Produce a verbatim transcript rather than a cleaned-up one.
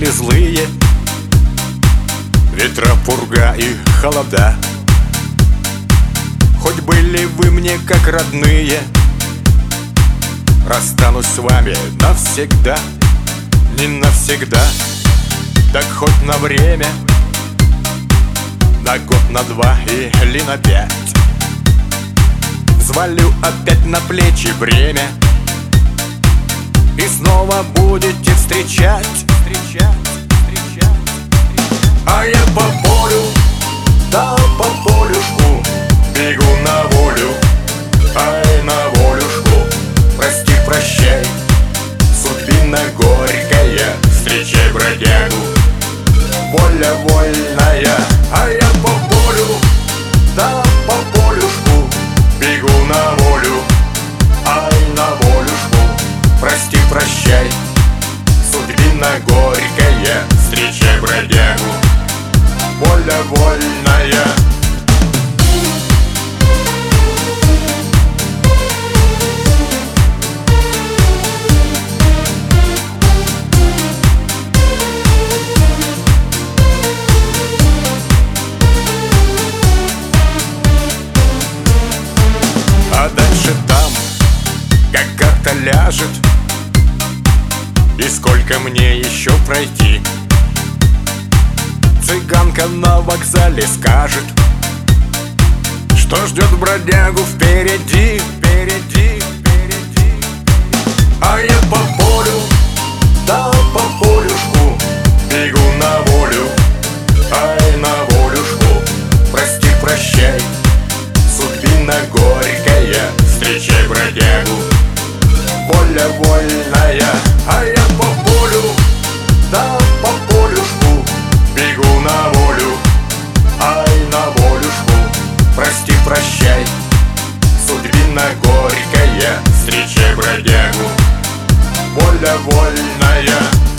были злые ветра, пурга и холода. Хоть были вы мне как родные, расстанусь с вами навсегда. Не навсегда, так хоть на время, на год, на два или на пять. Взвалю опять на плечи бремя, и снова будете встречать, встречать, встречать, встречать. А я по полю, да по полюшку бегу на волю, ай на волюшку. Прости, прощай, судьбина горькая, встречай бродягу. Воля вольная, а я по полю, да по полюшку бегу на волю, ай на волюшку. Прости, прощай, судьбина горькая, встречай бродягу. Воля вольная. А дальше там, как карта ляжет, и сколько мне еще пройти, цыганка на вокзале скажет, что ждет бродягу впереди, впереди, впереди. А я по полю, да по полюшку бегу на волю, ай на волюшку. Прости, прощай, судьбина горькая, встречай бродягу. Воля вольная, а я по полю, да по полюшку бегу на волю, ай на волюшку. Прости, прощай, судьбина горькая, встречай бродягу. Воля вольная.